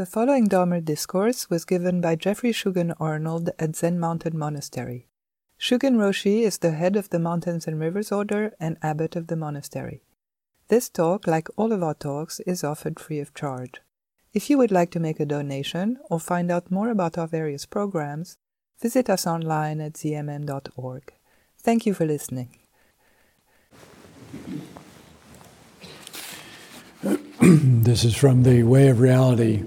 The following Dharma discourse was given by Jeffrey Shugen Arnold at Zen Mountain Monastery. Shugen Roshi is the head of the Mountains and Rivers Order and abbot of the monastery. This talk, like all of our talks, is offered free of charge. If you would like to make a donation or find out more about our various programs, visit us online at zmm.org. Thank you for listening. This is from the Way of Reality,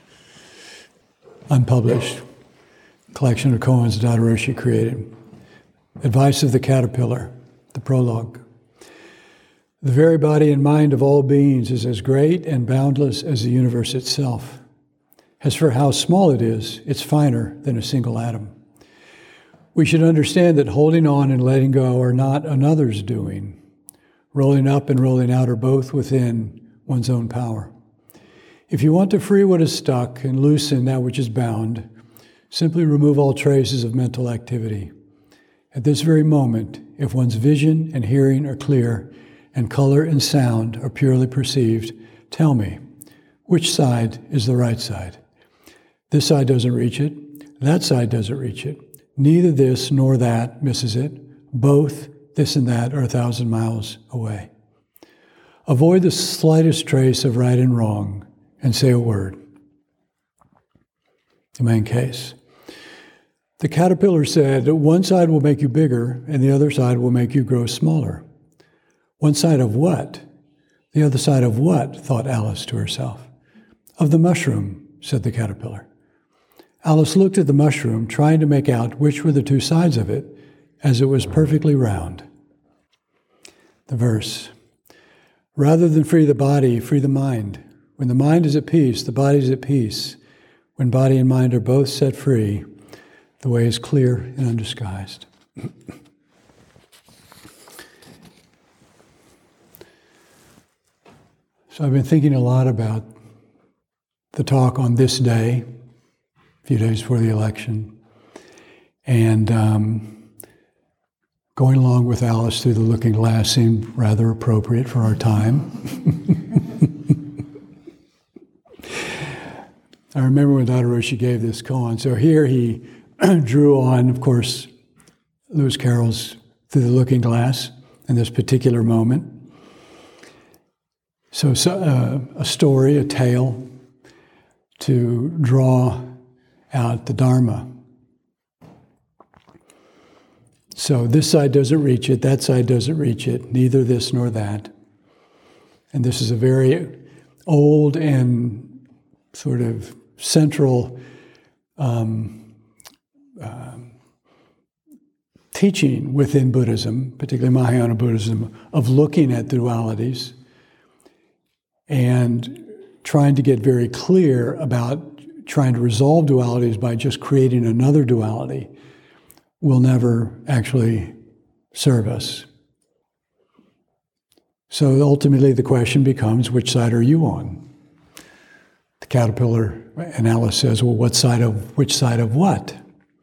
unpublished collection of koans Daido Roshi created. Advice of the Caterpillar, the prologue. The very body and mind of all beings is as great and boundless as the universe itself. As for how small it is, it's finer than a single atom. We should understand that holding on and letting go are not another's doing. Rolling up and rolling out are both within one's own power. If you want to free what is stuck and loosen that which is bound, simply remove all traces of mental activity. At this very moment, if one's vision and hearing are clear and color and sound are purely perceived, tell me, which side is the right side? This side doesn't reach it, that side doesn't reach it. Neither this nor that misses it. Both, this and that, are 1,000 miles away. Avoid the slightest trace of right and wrong and say a word. The main case. The caterpillar said, one side will make you bigger and the other side will make you grow smaller. One side of what? The other side of what? Thought Alice to herself. Of the mushroom, said the caterpillar. Alice looked at the mushroom, trying to make out which were the two sides of it, as it was perfectly round. The verse. Rather than free the body, free the mind. When the mind is at peace, the body is at peace. When body and mind are both set free, the way is clear and undisguised. So I've been thinking a lot about the talk on this day, a few days before the election, and going along with Alice through the looking glass seemed rather appropriate for our time. I remember when Daido Roshi gave this koan. So here he drew on, of course, Lewis Carroll's Through the Looking Glass in this particular moment. So a story, a tale, to draw out the Dharma. So this side doesn't reach it, that side doesn't reach it, neither this nor that. And this is a very old and sort of central teaching within Buddhism, particularly Mahayana Buddhism, of looking at dualities and trying to get very clear about trying to resolve dualities by just creating another duality will never actually serve us. So ultimately the question becomes, which side are you on? The caterpillar and Alice says, well, which side of what?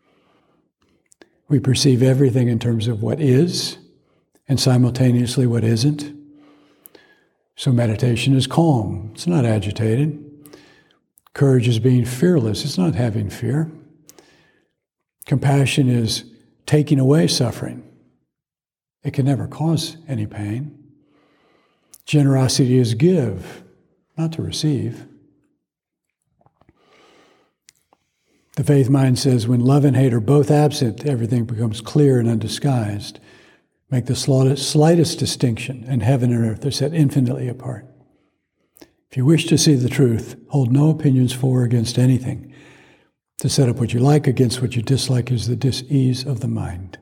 We perceive everything in terms of what is and simultaneously what isn't. So meditation is calm. It's not agitated. Courage is being fearless. It's not having fear. Compassion is taking away suffering. It can never cause any pain. Generosity is give, not to receive. The faith mind says, when love and hate are both absent, everything becomes clear and undisguised. Make the slightest distinction, and heaven and earth are set infinitely apart. If you wish to see the truth, hold no opinions for or against anything. To set up what you like against what you dislike is the dis-ease of the mind.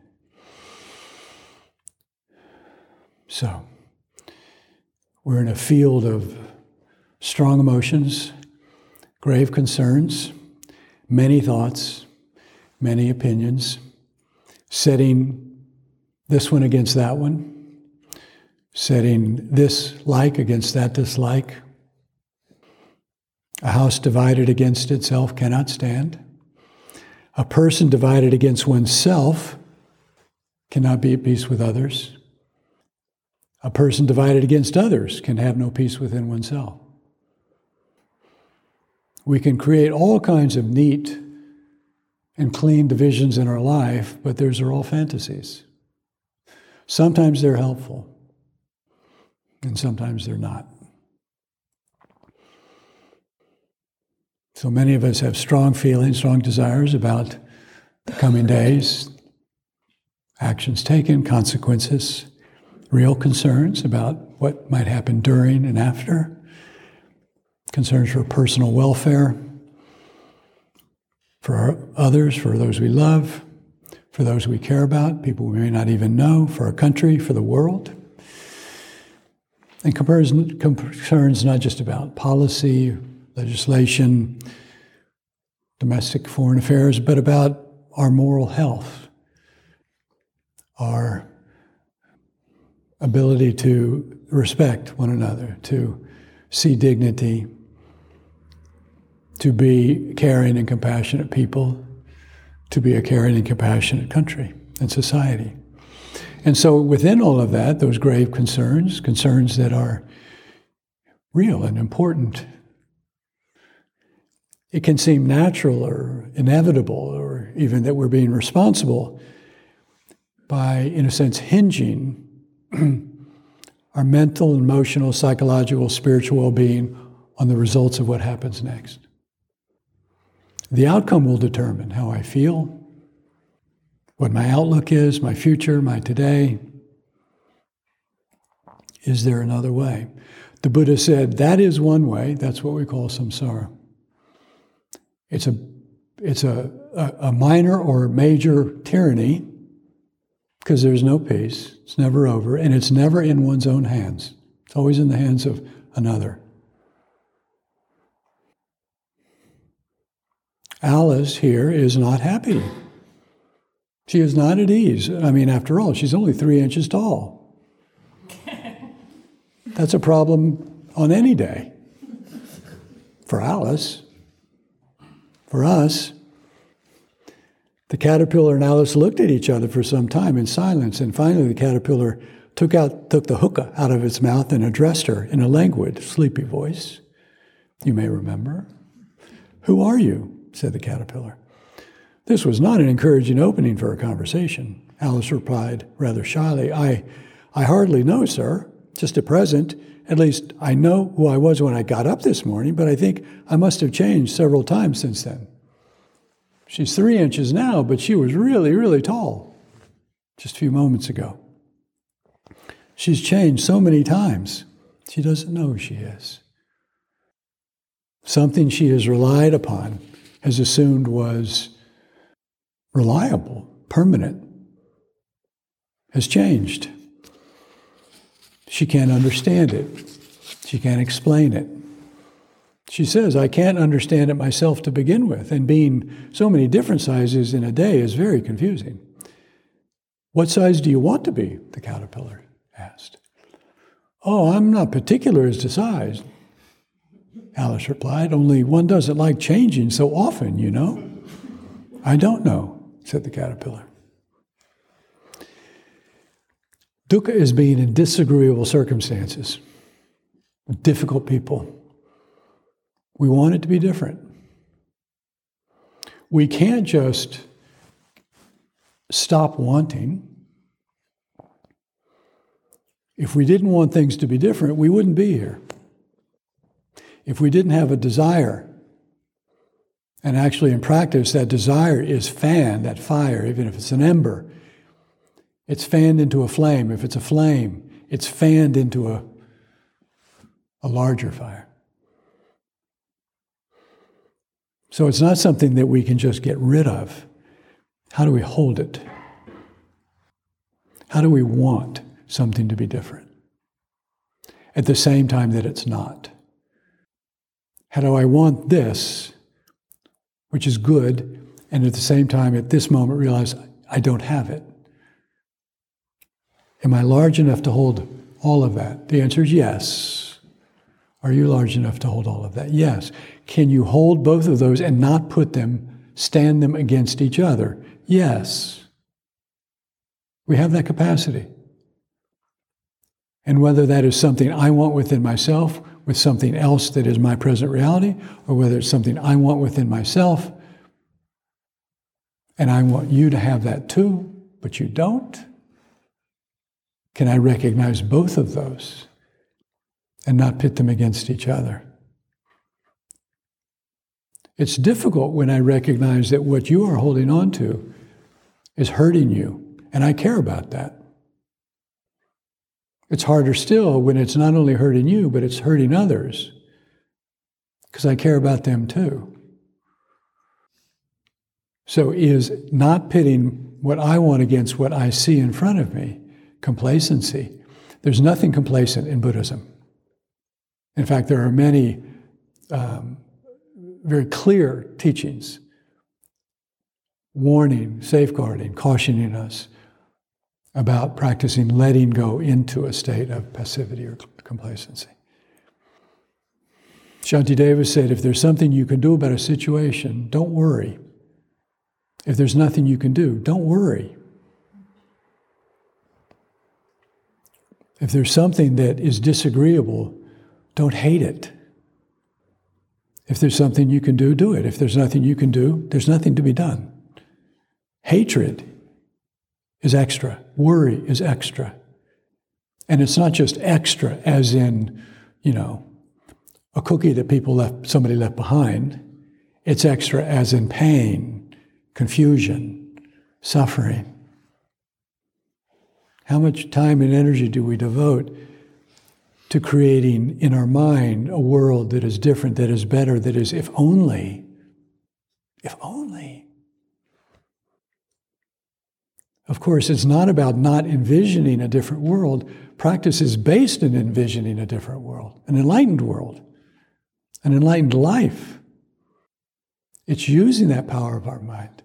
So, we're in a field of strong emotions, grave concerns, many thoughts, many opinions, setting this one against that one, setting this like against that dislike. A house divided against itself cannot stand. A person divided against oneself cannot be at peace with others. A person divided against others can have no peace within oneself. We can create all kinds of neat and clean divisions in our life, but those are all fantasies. Sometimes they're helpful, and sometimes they're not. So many of us have strong feelings, strong desires about the coming days, actions taken, consequences, real concerns about what might happen during and after, concerns for personal welfare, for others, for those we love, for those we care about, people we may not even know, for our country, for the world. And concerns not just about policy, legislation, domestic foreign affairs, but about our moral health, our ability to respect one another, to see dignity, to be caring and compassionate people, to be a caring and compassionate country and society. And so within all of that, those grave concerns that are real and important, it can seem natural or inevitable or even that we're being responsible by, in a sense, hinging our mental, emotional, psychological, spiritual well-being on the results of what happens next. The outcome will determine how I feel, what my outlook is, my future, my today. Is there another way? The Buddha said that is one way. That's what we call samsara. It's a minor or major tyranny because there's no peace. It's never over, and it's never in one's own hands. It's always in the hands of another. Alice here is not happy. She is not at ease. I mean, after all, she's only 3 inches tall. That's a problem on any day. For Alice. For us, the caterpillar and Alice looked at each other for some time in silence, and finally the caterpillar took the hookah out of its mouth and addressed her in a languid, sleepy voice. You may remember. "Who are you?" said the caterpillar. This was not an encouraging opening for a conversation. Alice replied rather shyly, I hardly know, sir. Just at present, at least I know who I was when I got up this morning, but I think I must have changed several times since then." She's 3 inches now, but she was really, really tall just a few moments ago. She's changed so many times, she doesn't know who she is. Something she has relied upon, has assumed was reliable, permanent, has changed. She can't understand it. She can't explain it. She says, I can't understand it myself to begin with, and being so many different sizes in a day is very confusing. "What size do you want to be?" the caterpillar asked. "Oh, I'm not particular as to size," Alice replied, "only one doesn't like changing so often, you know." "I don't know," said the caterpillar. Dukkha is being in disagreeable circumstances, with difficult people. We want it to be different. We can't just stop wanting. If we didn't want things to be different, we wouldn't be here. If we didn't have a desire, and actually in practice that desire is fanned, that fire, even if it's an ember, it's fanned into a flame. If it's a flame, it's fanned into a larger fire. So it's not something that we can just get rid of. How do we hold it? How do we want something to be different at the same time that it's not? How do I want this, which is good, and at the same time at this moment realize I don't have it? Am I large enough to hold all of that? The answer is yes. Are you large enough to hold all of that? Yes. Can you hold both of those and not stand them against each other? Yes. We have that capacity. And whether that is something I want within myself, with something else that is my present reality, or whether it's something I want within myself, and I want you to have that too, but you don't. Can I recognize both of those and not pit them against each other? It's difficult when I recognize that what you are holding on to is hurting you, and I care about that. It's harder still when it's not only hurting you, but it's hurting others, because I care about them too. So is not pitting what I want against what I see in front of me complacency? There's nothing complacent in Buddhism. In fact, there are many very clear teachings warning, safeguarding, cautioning us about practicing letting go into a state of passivity or complacency. Shantideva said, if there's something you can do about a situation, don't worry. If there's nothing you can do, don't worry. If there's something that is disagreeable, don't hate it. If there's something you can do, do it. If there's nothing you can do, there's nothing to be done. Hatred is extra. Worry is extra. And it's not just extra as in, a cookie that somebody left behind. It's extra as in pain, confusion, suffering. How much time and energy do we devote to creating in our mind a world that is different, that is better, that is if only. Of course, it's not about not envisioning a different world. Practice is based in envisioning a different world, an enlightened life. It's using that power of our mind,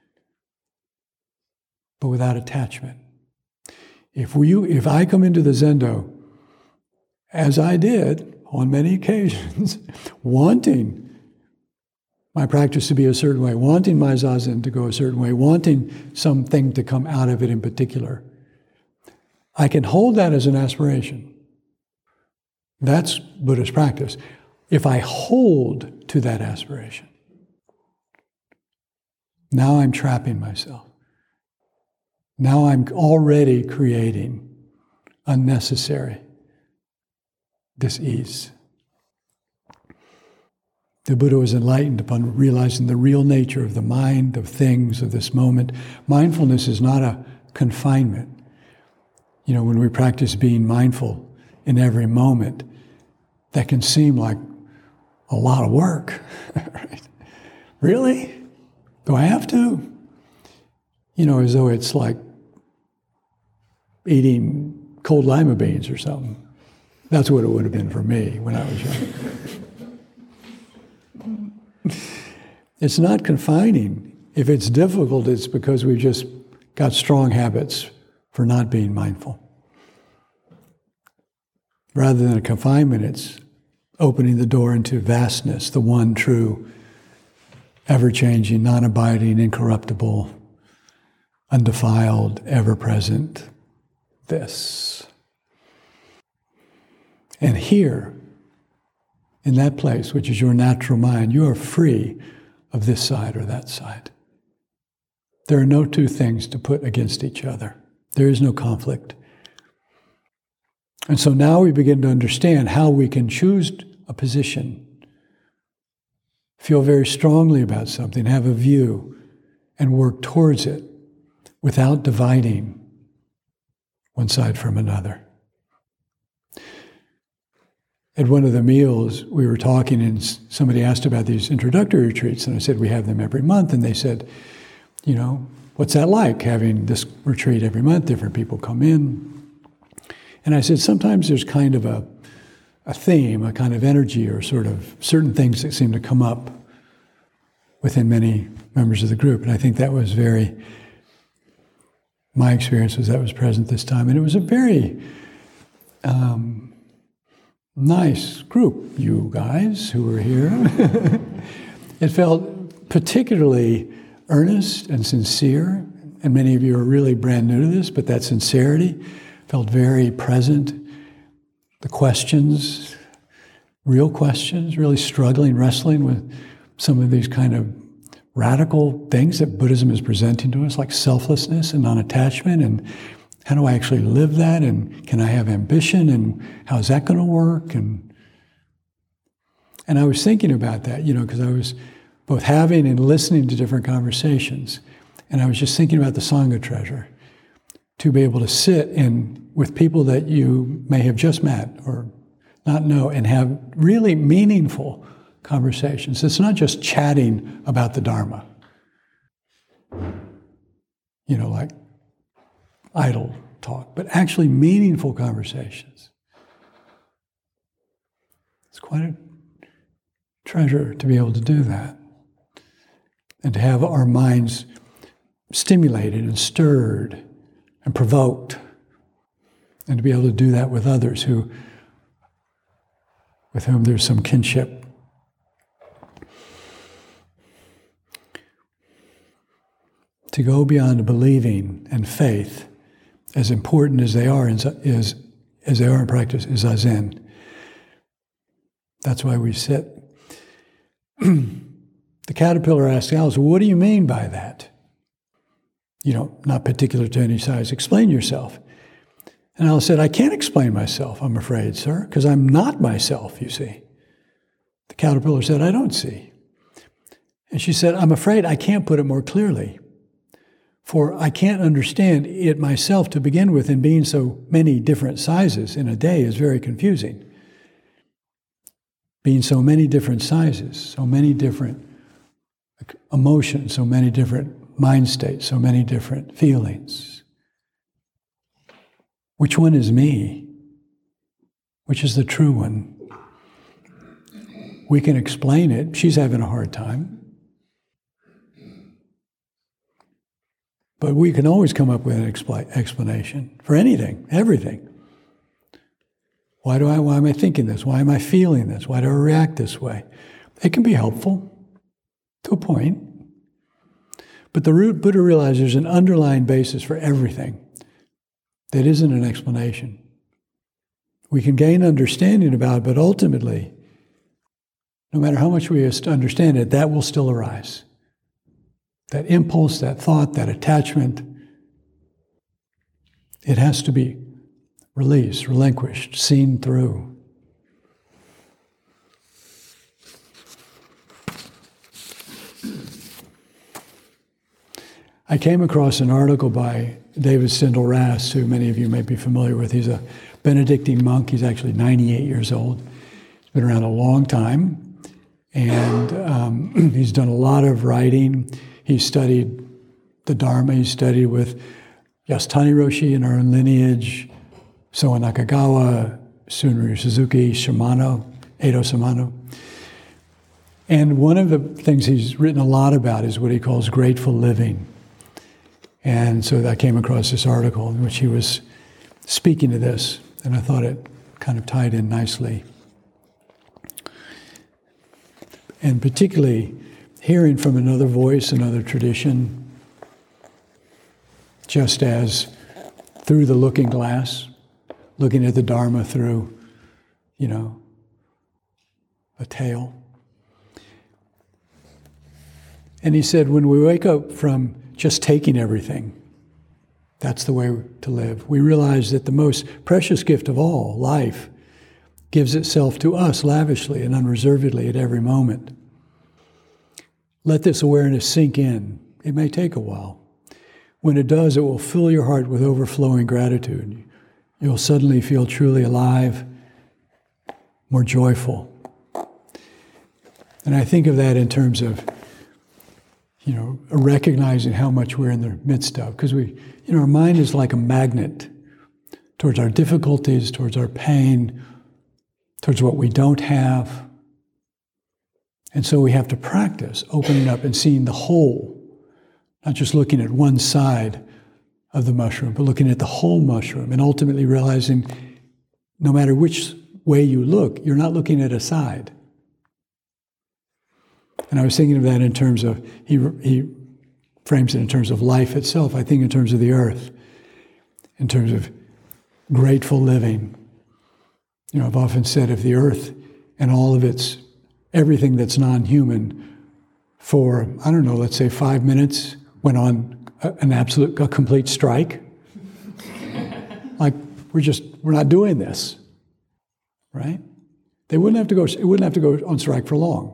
but without attachment. If I come into the Zendo, as I did on many occasions, wanting my practice to be a certain way, wanting my zazen to go a certain way, wanting something to come out of it in particular, I can hold that as an aspiration. That's Buddhist practice. If I hold to that aspiration, now I'm trapping myself. Now I'm already creating unnecessary dis-ease. The Buddha was enlightened upon realizing the real nature of the mind, of things, of this moment. Mindfulness is not a confinement. When we practice being mindful in every moment, that can seem like a lot of work. Right? Really? Do I have to? As though it's like eating cold lima beans or something. That's what it would have been for me when I was young. It's not confining. If it's difficult, it's because we've just got strong habits for not being mindful. Rather than a confinement, it's opening the door into vastness, the one true, ever-changing, non-abiding, incorruptible, undefiled, ever-present this. And here, in that place, which is your natural mind, you are free of this side or that side. There are no two things to put against each other. There is no conflict. And so now we begin to understand how we can choose a position, feel very strongly about something, have a view, and work towards it without dividing one side from another. At one of the meals, we were talking and somebody asked about these introductory retreats, and I said, we have them every month. And they said, what's that like, having this retreat every month? Different people come in. And I said, sometimes there's kind of a theme, a kind of energy, or sort of certain things that seem to come up within many members of the group. And I think that was my experience was that was present this time. And it was a very nice group, you guys who were here. It felt particularly earnest and sincere, and many of you are really brand new to this, but that sincerity felt very present. The questions real questions, really struggling, wrestling with some of these kind of radical things that Buddhism is presenting to us, like selflessness and non-attachment, and how do I actually live that, and can I have ambition, and how's that going to work? And I was thinking about that, because I was both having and listening to different conversations, and I was just thinking about the Sangha treasure, to be able to sit with people that you may have just met or not know, and have really meaningful conversations. It's not just chatting about the Dharma, like idle talk, but actually meaningful conversations. It's quite a treasure to be able to do that, and to have our minds stimulated and stirred and provoked, and to be able to do that with others with whom there's some kinship. To go beyond believing and faith, as important as they are in practice, is Zazen. That's why we sit. The caterpillar asked Alice, "What do you mean by that? Not particular to any size. Explain yourself." And Alice said, "I can't explain myself, I'm afraid, sir, because I'm not myself, you see." The caterpillar said, "I don't see." And she said, "I'm afraid I can't put it more clearly. For I can't understand it myself to begin with, and being so many different sizes in a day is very confusing. Being so many different sizes, so many different emotions, so many different mind states, so many different feelings. Which one is me? Which is the true one?" We can explain it. She's having a hard time. But we can always come up with an explanation for anything, everything. Why am I thinking this? Why am I feeling this? Why do I react this way? It can be helpful to a point. But the Buddha realized there's an underlying basis for everything that isn't an explanation. We can gain understanding about it, but ultimately, no matter how much we understand it, that will still arise. That impulse, that thought, that attachment, it has to be released, relinquished, seen through. I came across an article by David Steindl-Rast, who many of you may be familiar with. He's a Benedictine monk. He's actually 98 years old. He's been around a long time, and he's done a lot of writing. He studied the Dharma. He studied with Yasutani Roshi in our own lineage, Soen Nakagawa, Sunryu Suzuki, Shimano, Edo Shimano. And one of the things he's written a lot about is what he calls grateful living. And so I came across this article in which he was speaking to this, and I thought it kind of tied in nicely. And particularly hearing from another voice, another tradition, just as through the looking glass, looking at the Dharma through, a tail. And he said, when we wake up from just taking everything, that's the way to live. We realize that the most precious gift of all, life, gives itself to us lavishly and unreservedly at every moment. Let this awareness sink in. It may take a while. When it does, it will fill your heart with overflowing gratitude. You'll suddenly feel truly alive, more joyful. And I think of that in terms of, recognizing how much we're in the midst of. Because our mind is like a magnet towards our difficulties, towards our pain, towards what we don't have. And so we have to practice opening up and seeing the whole, not just looking at one side of the mushroom, but looking at the whole mushroom, and ultimately realizing no matter which way you look, you're not looking at a side. And I was thinking of that in terms of, he frames it in terms of life itself. I think in terms of the earth, in terms of grateful living. I've often said if the earth and all of its everything that's non-human for, I don't know, let's say 5 minutes, went on a complete strike. Like, we're not doing this, right? It wouldn't have to go on strike for long.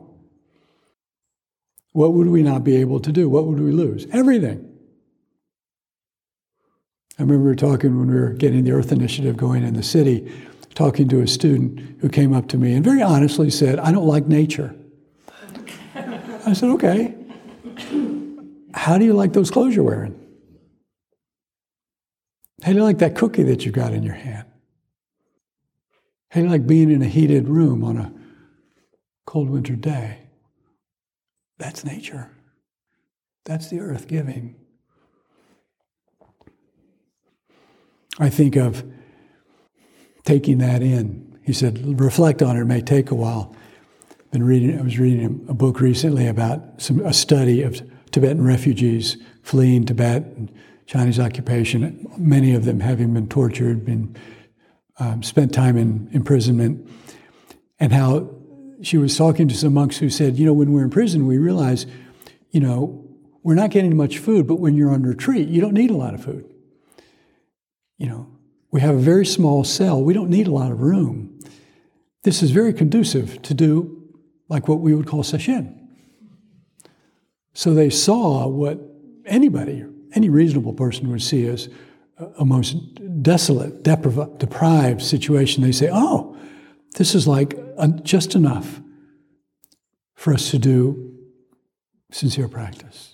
What would we not be able to do? What would we lose? Everything. I remember talking when we were getting the Earth Initiative going in the city, talking to a student who came up to me and very honestly said, "I don't like nature." I said, "Okay. How do you like those clothes you're wearing? How do you like that cookie that you got in your hand? How do you like being in a heated room on a cold winter day?" That's nature. That's the earth giving. I think of taking that in. He said, reflect on it. It may take a while. I was reading a book recently about a study of Tibetan refugees fleeing Tibet and Chinese occupation, many of them having been tortured, spent time in imprisonment, and how she was talking to some monks who said, when we're in prison, we realize, we're not getting much food, but when you're on retreat, you don't need a lot of food. We have a very small cell. We don't need a lot of room. This is very conducive to do like what we would call sesshin. So they saw what any reasonable person would see as a most desolate, deprived situation. They say, oh, this is like just enough for us to do sincere practice.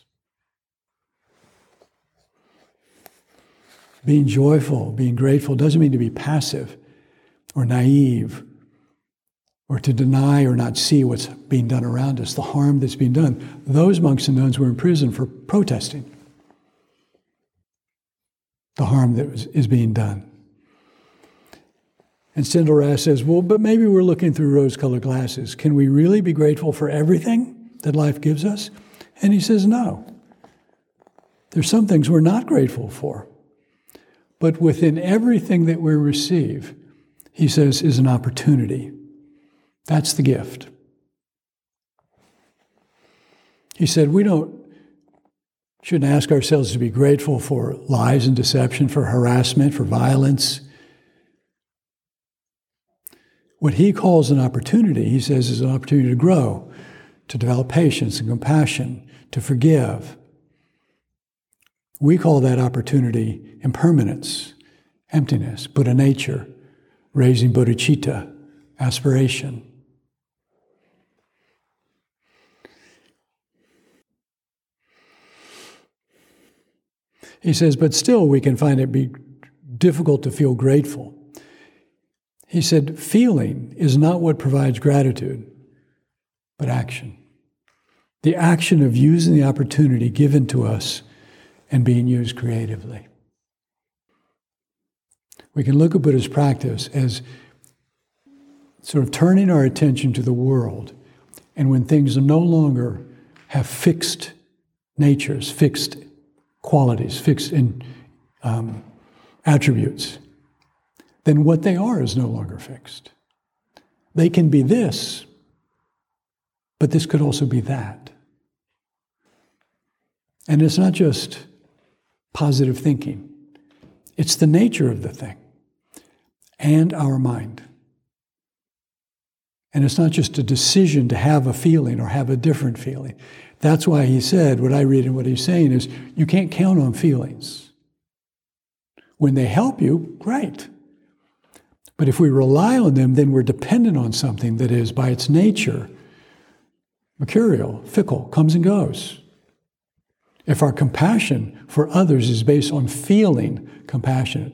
Being joyful, being grateful doesn't mean to be passive or naive or to deny or not see what's being done around us, the harm that's being done. Those monks and nuns were in prison for protesting the harm that is being done. And Sindel Rast says, well, but maybe we're looking through rose-colored glasses. Can we really be grateful for everything that life gives us? And he says, no. There's some things we're not grateful for. But within everything that we receive, he says, is an opportunity. That's the gift. He said, we shouldn't ask ourselves to be grateful for lies and deception, for harassment, for violence. What he calls an opportunity, he says, is an opportunity to grow, to develop patience and compassion, to forgive. We call that opportunity impermanence, emptiness, Buddha nature, raising bodhicitta, aspiration. He says, but still we can find it be difficult to feel grateful. He said, feeling is not what provides gratitude, but action. The action of using the opportunity given to us and being used creatively. We can look at Buddha's practice as sort of turning our attention to the world, and when things no longer have fixed natures, fixed qualities, fixed attributes, then what they are is no longer fixed. They can be this, but this could also be that. And it's not just positive thinking. It's the nature of the thing and our mind. And it's not just a decision to have a feeling or have a different feeling. That's why he said, what I read and what he's saying is, you can't count on feelings. When they help you, great. But if we rely on them, then we're dependent on something that is, by its nature, mercurial, fickle, comes and goes. If our compassion for others is based on feeling compassionate,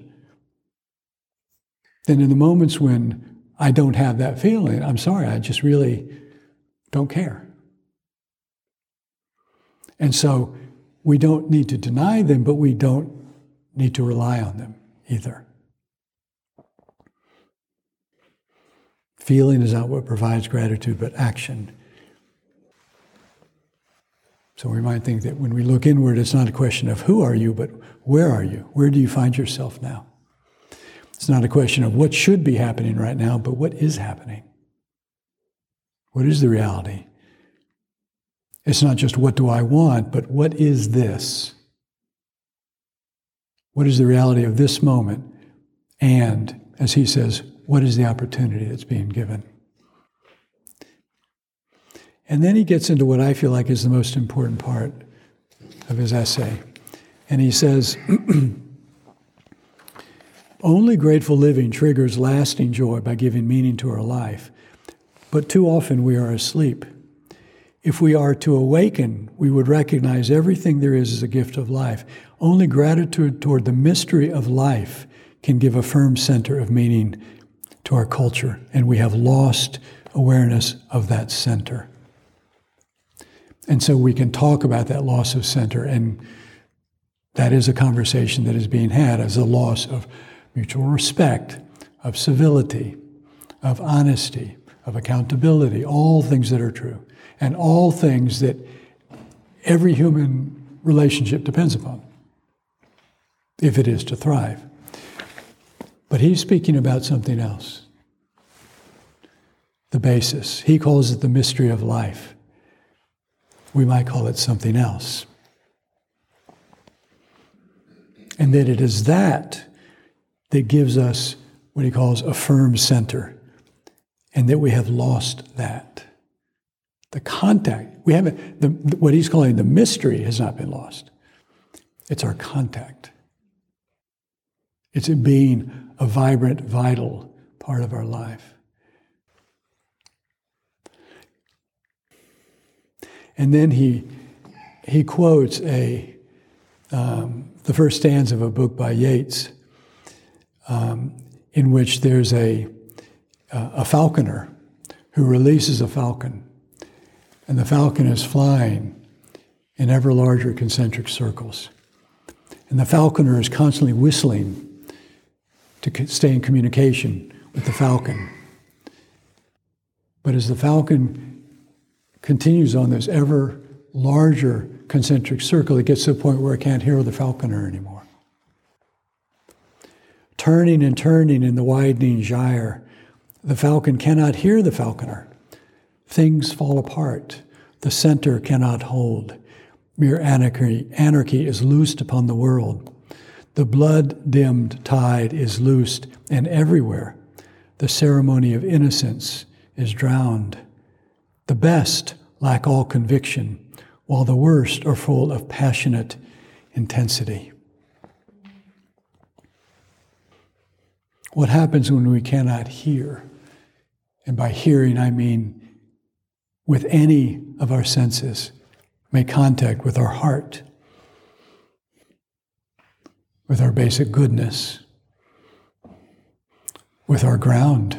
then in the moments when I don't have that feeling, I'm sorry, I just really don't care. And so we don't need to deny them, but we don't need to rely on them either. Feeling is not what provides gratitude, but action. So we might think that when we look inward, it's not a question of who are you, but where are you? Where do you find yourself now? It's not a question of what should be happening right now, but what is happening. What is the reality? It's not just what do I want, but what is this? What is the reality of this moment? And, as he says, what is the opportunity that's being given? And then he gets into what I feel like is the most important part of his essay. And he says, only grateful living triggers lasting joy by giving meaning to our life. But too often we are asleep. If we are to awaken, we would recognize everything there is as a gift of life. Only gratitude toward the mystery of life can give a firm center of meaning to our culture, and we have lost awareness of that center. And so we can talk about that loss of center, and that is a conversation that is being had as a loss of mutual respect, of civility, of honesty, of accountability, all things that are true, and all things that every human relationship depends upon, if it is to thrive. But he's speaking about something else. The basis. He calls it the mystery of life. We might call it something else. And that it is that gives us what he calls a firm center, and that we have lost that. The contact, we haven't, what he's calling the mystery has not been lost. It's our contact. It's it being a vibrant, vital part of our life. And then he quotes the first stanza of a book by Yeats, in which there's a falconer who releases a falcon, and the falcon is flying in ever larger concentric circles. And the falconer is constantly whistling to stay in communication with the falcon. But as the falcon continues on this ever larger concentric circle, it gets to the point where it can't hear the falconer anymore. Turning and turning in the widening gyre, the falcon cannot hear the falconer. Things fall apart. The center cannot hold. Mere anarchy is loosed upon the world. The blood-dimmed tide is loosed, and everywhere the ceremony of innocence is drowned. The best lack all conviction, while the worst are full of passionate intensity. What happens when we cannot hear? And by hearing, I mean with any of our senses, make contact with our heart, with our basic goodness, with our ground.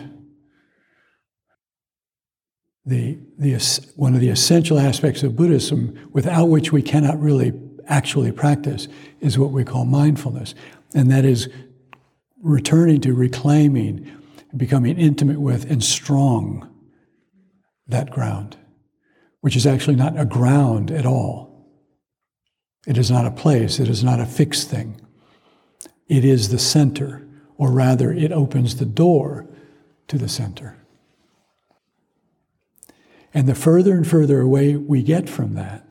One of the essential aspects of Buddhism, without which we cannot really actually practice, is what we call mindfulness. And that is returning to, reclaiming, becoming intimate with, and strong that ground, which is actually not a ground at all. It is not a place. It is not a fixed thing. It is the center, or rather, it opens the door to the center. And the further and further away we get from that,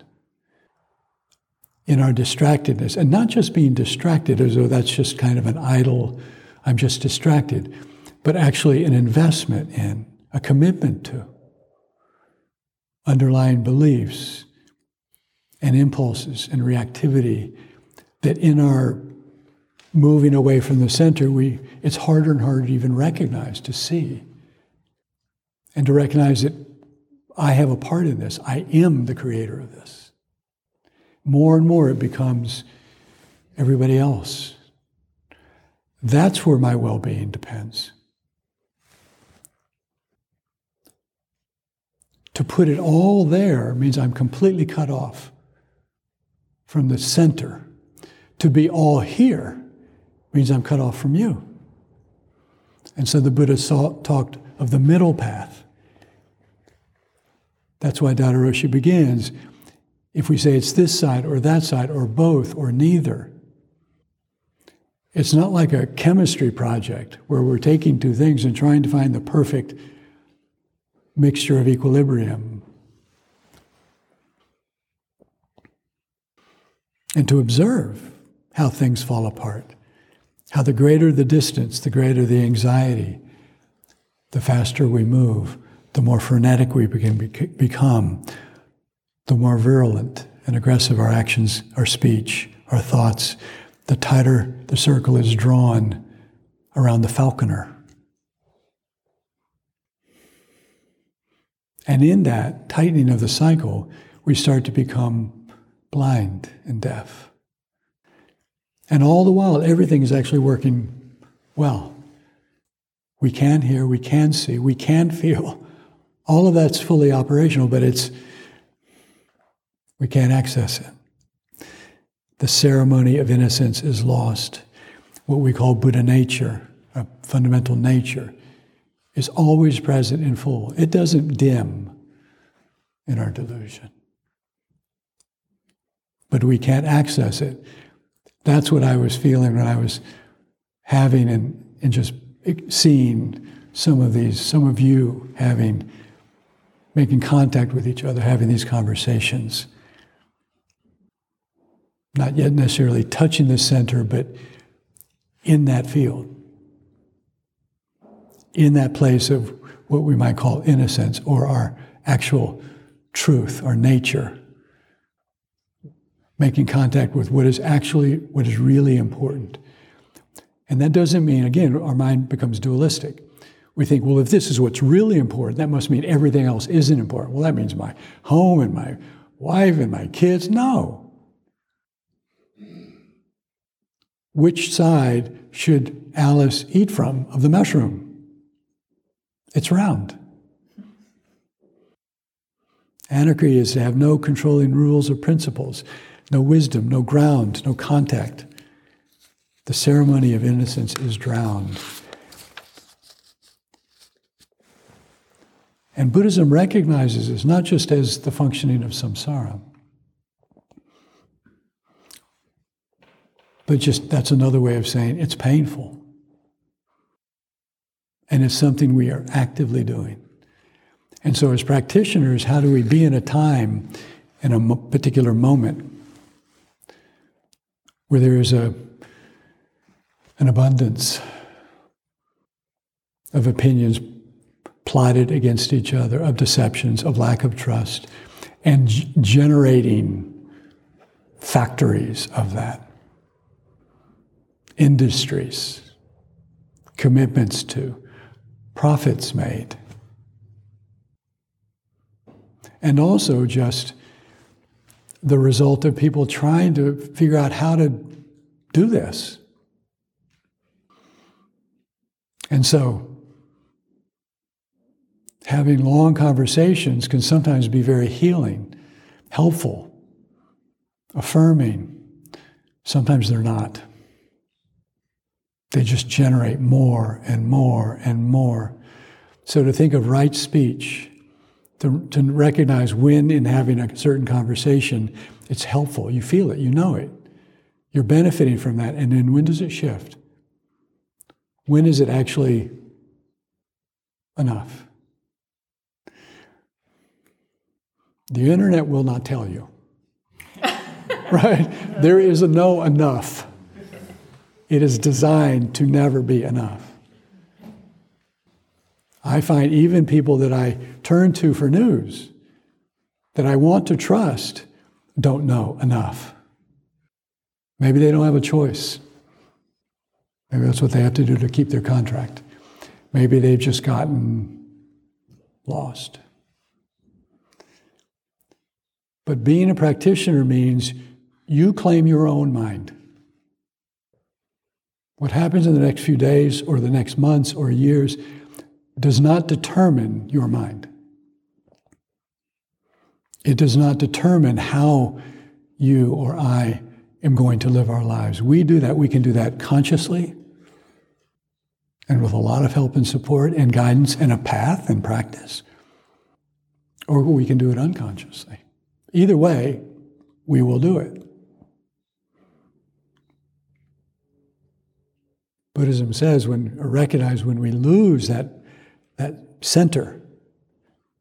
in our distractedness, and not just being distracted as though that's just kind of an idle, I'm just distracted, but actually an investment in, a commitment to underlying beliefs and impulses and reactivity that in our moving away from the center, it's harder and harder to even recognize, to see, and to recognize that I have a part in this. I am the creator of this. More and more it becomes everybody else. That's where my well-being depends. To put it all there means I'm completely cut off from the center. To be all here means I'm cut off from you. And so the Buddha talked of the middle path. That's why Daido Roshi begins, if we say it's this side or that side or both or neither, it's not like a chemistry project where we're taking two things and trying to find the perfect mixture of equilibrium. And to observe how things fall apart, how the greater the distance, the greater the anxiety, the faster we move, the more frenetic we become, the more virulent and aggressive our actions, our speech, our thoughts, the tighter the circle is drawn around the falconer. And in that tightening of the cycle, we start to become blind and deaf. And all the while, everything is actually working well. We can hear, we can see, we can feel. All of that's fully operational, but we can't access it. The ceremony of innocence is lost. What we call Buddha nature, a fundamental nature, is always present in full. It doesn't dim in our delusion. But we can't access it. That's what I was feeling when I was having and just seeing some of you making contact with each other, having these conversations. Not yet necessarily touching the center, but in that field. In that place of what we might call innocence, or our actual truth, our nature. Making contact with what is really important. And that doesn't mean, again, our mind becomes dualistic. We think, well, if this is what's really important, that must mean everything else isn't important. Well, that means my home and my wife and my kids. No. Which side should Alice eat from of the mushroom? It's round. Anarchy is to have no controlling rules or principles, no wisdom, no ground, no contact. The ceremony of innocence is drowned. And Buddhism recognizes this not just as the functioning of samsara, but just that's another way of saying it's painful. And it's something we are actively doing. And so as practitioners, how do we be in a time, in a particular moment, where there is an abundance of opinions plotted against each other, of deceptions, of lack of trust, and generating factories of that, industries, commitments to, profits made, and also just the result of people trying to figure out how to do this. And so, having long conversations can sometimes be very healing, helpful, affirming. Sometimes they're not. They just generate more and more and more. So to think of right speech, to recognize when in having a certain conversation, it's helpful. You feel it, you know it. You're benefiting from that. And then when does it shift? When is it actually enough? The internet will not tell you. Right? There is a no enough. It is designed to never be enough. I find even people that I turn to for news, that I want to trust, don't know enough. Maybe they don't have a choice. Maybe that's what they have to do to keep their contract. Maybe they've just gotten lost. But being a practitioner means you claim your own mind. What happens in the next few days or the next months or years does not determine your mind. It does not determine how you or I am going to live our lives. We do that. We can do that consciously and with a lot of help and support and guidance and a path and practice. Or we can do it unconsciously. Either way, we will do it. Buddhism says recognize when we lose that center,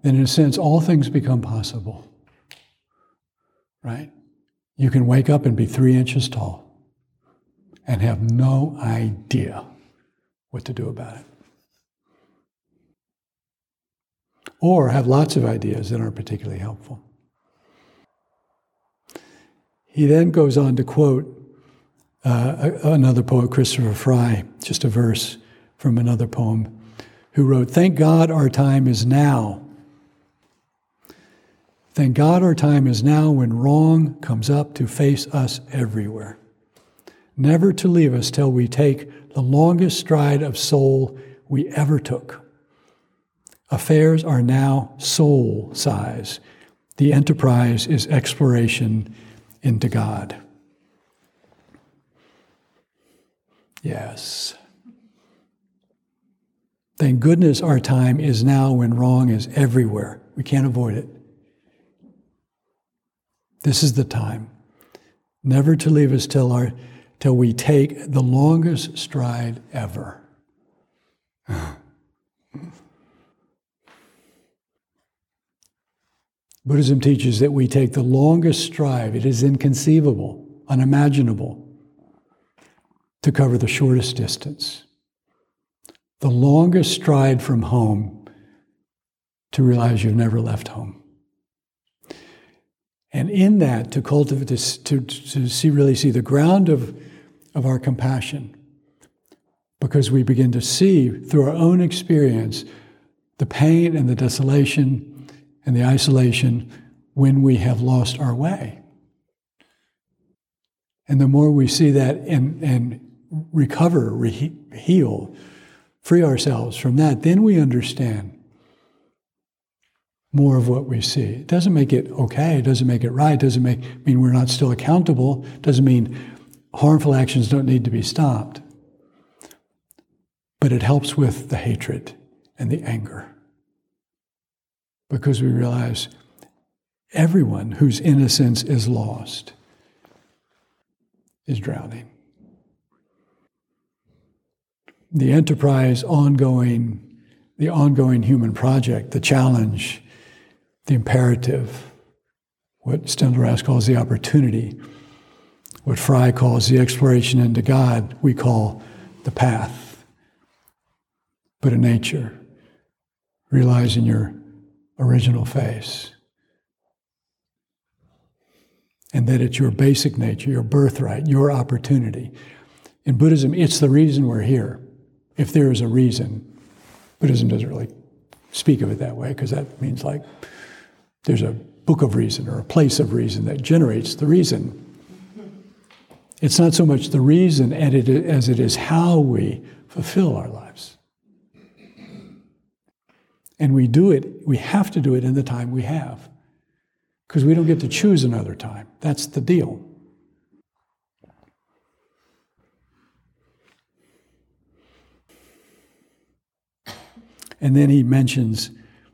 then in a sense, all things become possible. Right? You can wake up and be 3 inches tall and have no idea what to do about it. Or have lots of ideas that aren't particularly helpful. He then goes on to quote another poet, Christopher Fry, just a verse from another poem, who wrote, "Thank God our time is now. Thank God our time is now when wrong comes up to face us everywhere. Never to leave us till we take the longest stride of soul we ever took. Affairs are now soul size. The enterprise is exploration into God." Yes. Thank goodness our time is now when wrong is everywhere. We can't avoid it. This is the time. Never to leave us till we take the longest stride ever. Buddhism teaches that we take the longest stride. It is inconceivable, unimaginable, to cover the shortest distance. The longest stride from home to realize you've never left home. And in that, to cultivate this, to really see the ground of our compassion, because we begin to see through our own experience the pain and the desolation and the isolation when we have lost our way. And the more we see that and recover, heal, free ourselves from that, then we understand more of what we see. It doesn't make it okay, it doesn't make it right, it doesn't mean we're not still accountable, it doesn't mean harmful actions don't need to be stopped. But it helps with the hatred and the anger. Because we realize everyone whose innocence is lost is drowning. The enterprise the ongoing human project, the challenge, the imperative, what Stendarás calls the opportunity, what Fry calls the exploration into God, we call the path. Buddha nature, realizing your original face. And that it's your basic nature, your birthright, your opportunity. In Buddhism, it's the reason we're here. If there is a reason, Buddhism doesn't really speak of it that way, because that means like there's a book of reason or a place of reason that generates the reason. It's not so much the reason as it is how we fulfill our lives. And we have to do it in the time we have, because we don't get to choose another time. That's the deal. And then he mentions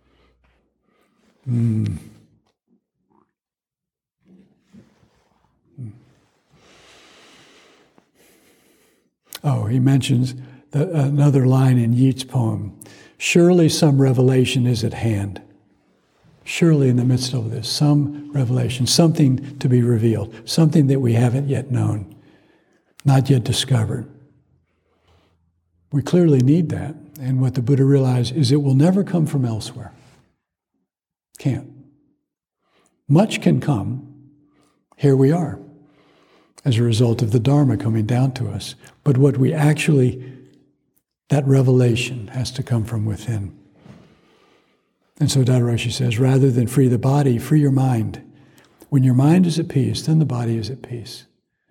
another line in Yeats' poem. Surely some revelation is at hand. Surely in the midst of this, some revelation, something to be revealed, something that we haven't yet known, not yet discovered. We clearly need that. And what the Buddha realized is it will never come from elsewhere. Can't. Much can come. Here we are, as a result of the Dharma coming down to us. But what we actually, that revelation has to come from within. And so Daido Roshi says, rather than free the body, free your mind. When your mind is at peace, then the body is at peace.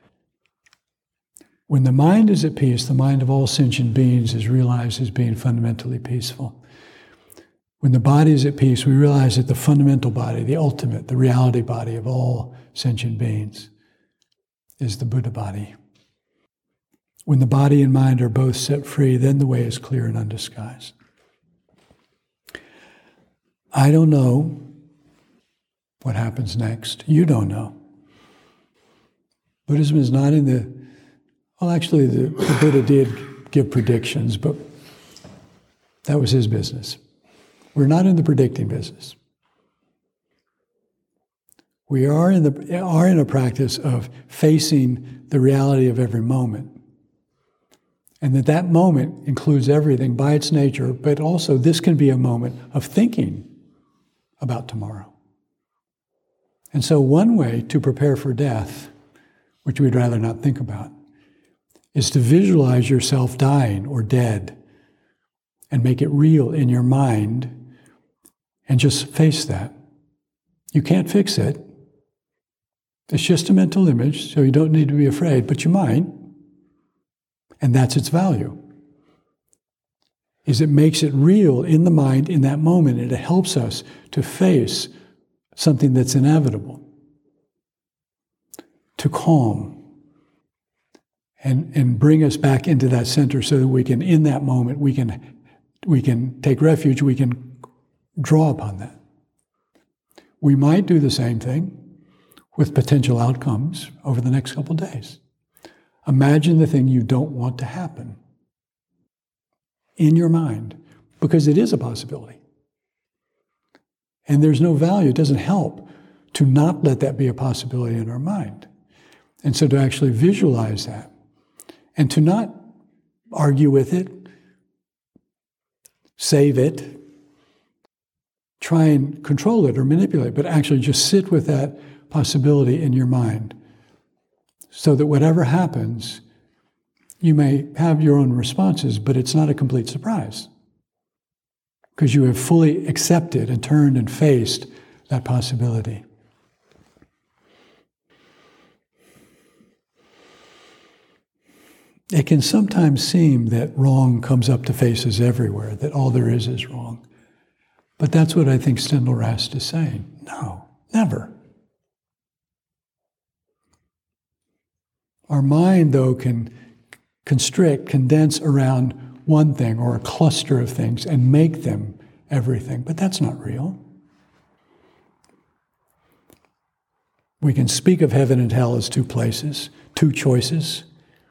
When the mind is at peace, the mind of all sentient beings is realized as being fundamentally peaceful. When the body is at peace, we realize that the fundamental body, the ultimate, the reality body of all sentient beings is the Buddha body. When the body and mind are both set free, then the way is clear and undisguised. I don't know what happens next. You don't know. Buddhism is not in the... Well, actually, the Buddha did give predictions, but that was his business. We're not in the predicting business. We are in a practice of facing the reality of every moment. And that moment includes everything by its nature, but also this can be a moment of thinking about tomorrow. And so one way to prepare for death, which we'd rather not think about, is to visualize yourself dying or dead and make it real in your mind and just face that. You can't fix it. It's just a mental image, so you don't need to be afraid, but you might. And that's its value, is it makes it real in the mind in that moment, and it helps us to face something that's inevitable, to calm, and bring us back into that center so that we can, in that moment, we can take refuge, we can draw upon that. We might do the same thing with potential outcomes over the next couple of days. Imagine the thing you don't want to happen in your mind, because it is a possibility. And there's no value, it doesn't help to not let that be a possibility in our mind. And so to actually visualize that, and to not argue with it, save it, try and control it or manipulate, but actually just sit with that possibility in your mind so that whatever happens, you may have your own responses, but it's not a complete surprise because you have fully accepted and turned and faced that possibility. It can sometimes seem that wrong comes up to faces everywhere, that all there is wrong. But that's what I think Stendhal Rast is saying. No, never. Our mind, though, can condense around one thing or a cluster of things and make them everything, but that's not real. We can speak of heaven and hell as two places, two choices.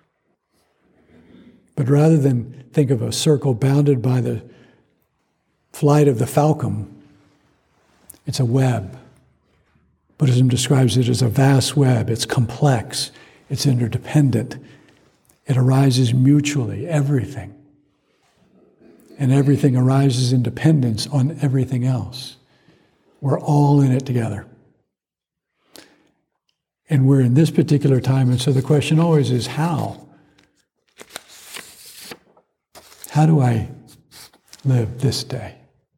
But rather than think of a circle bounded by the flight of the falcon, it's a web. Buddhism describes it as a vast web. It's complex. It's interdependent. It arises mutually, everything. And everything arises in dependence on everything else. We're all in it together. And we're in this particular time, and so the question always is how? How do I live this day?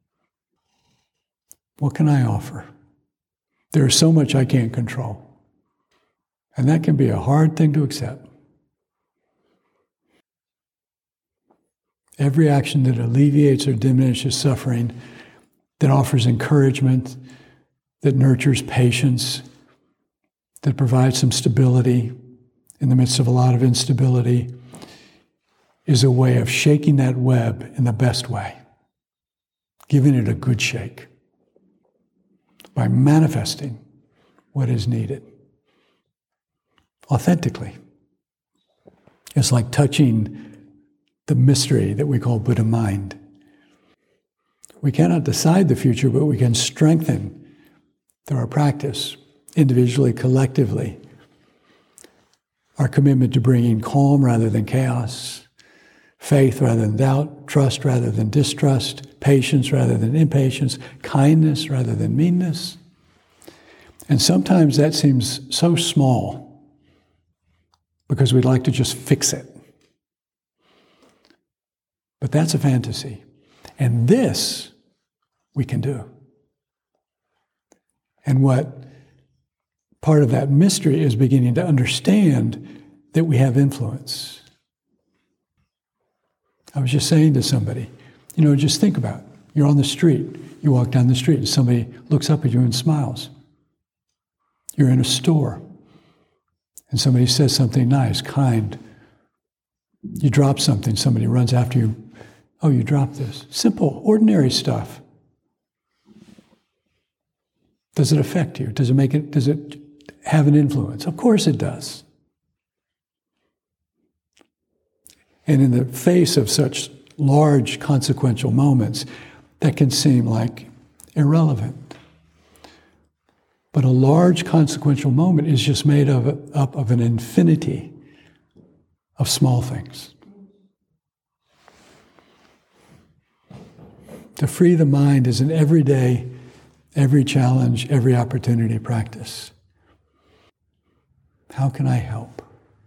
What can I offer? There's so much I can't control. And that can be a hard thing to accept. Every action that alleviates or diminishes suffering, that offers encouragement, that nurtures patience, that provides some stability in the midst of a lot of instability, is a way of shaking that web in the best way, giving it a good shake by manifesting what is needed authentically. It's like touching the mystery that we call Buddha mind. We cannot decide the future, but we can strengthen through our practice, individually, collectively, our commitment to bringing calm rather than chaos, faith rather than doubt, trust rather than distrust, patience rather than impatience, kindness rather than meanness. And sometimes that seems so small because we'd like to just fix it. But that's a fantasy. And this we can do. And what part of that mystery is beginning to understand that we have influence. I was just saying to somebody, just think about it. You're on the street. You walk down the street and somebody looks up at you and smiles. You're in a store and somebody says something nice, kind. You drop something, somebody runs after you. Oh, you dropped this. Simple, ordinary stuff. Does it affect you? Does it have an influence? Of course it does. And in the face of such large consequential moments, that can seem like irrelevant. But a large consequential moment is just made up of an infinity of small things. To free the mind is an everyday, every challenge, every opportunity practice. How can I help?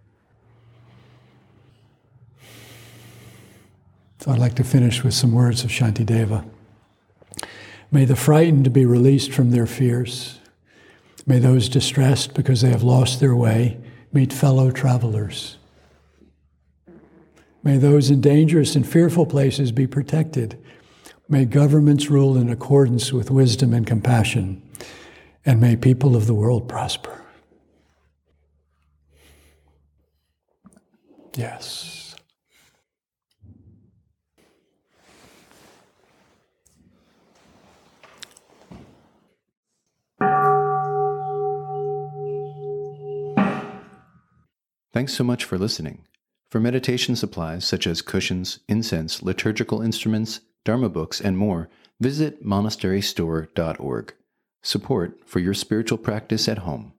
So I'd like to finish with some words of Shantideva. May the frightened be released from their fears. May those distressed because they have lost their way meet fellow travelers. May those in dangerous and fearful places be protected. May governments rule in accordance with wisdom and compassion, and may people of the world prosper. Yes. Thanks so much for listening. For meditation supplies such as cushions, incense, liturgical instruments, Dharma books, and more, visit monasterystore.org. Support for your spiritual practice at home.